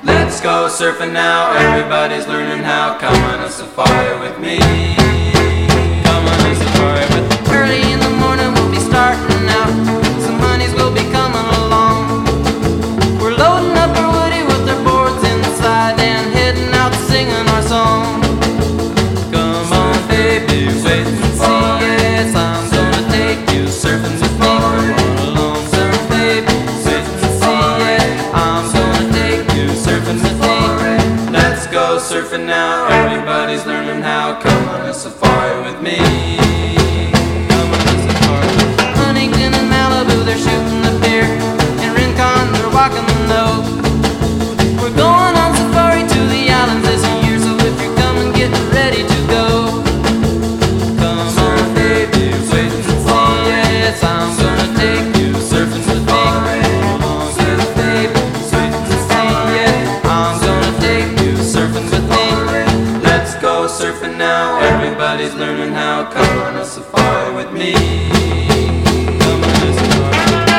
Let's go surfing now, everybody's learning how. Come on a safari with me. Come on a safari with me. Early in the morning we'll be starting out. Some honeys will be coming along. We're loading up our woody with our boards inside and heading out singing our song. Come on baby, wait and see. Yes, I'm gonna take you surfing with me. Come on along, surf baby, wait and see. Yeah, I'm gonna take you surfing with me. Let's go surfing now, everybody's learning how. Come on a safari with me. Come on a safari. Huntington and Malibu, they're shooting the pier. In Rincon, they're walking the nose. We're going on safari to the islands this year, so if you're coming, get ready to go. Come on, baby, wait and see. Yes, I'm gonna take you surfing with me. Come on, baby, wait and see. Yeah, I'm gonna take you surfing with me. Let's go surfing now, everybody's learning how. Come on a safari with me. Come on a safari.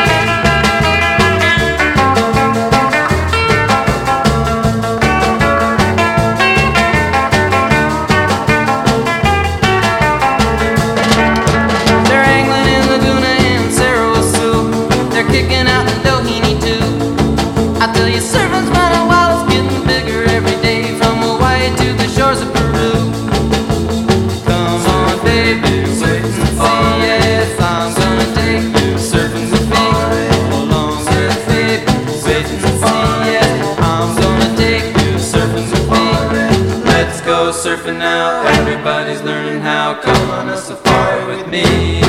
They're angling in Laguna and Cerro Azul. They're kicking out in Doheny too. I tell you, surfing's running wild, it's getting bigger every day, from Hawaii to the shores of Peru. Come on, baby, wait and see. Yes, I'm gonna take you surfing with me. Come along, yes, baby, wait and see. Yes, I'm gonna take you surfing with me. Let's go surfing now, everybody's learning how. Come on a safari with me.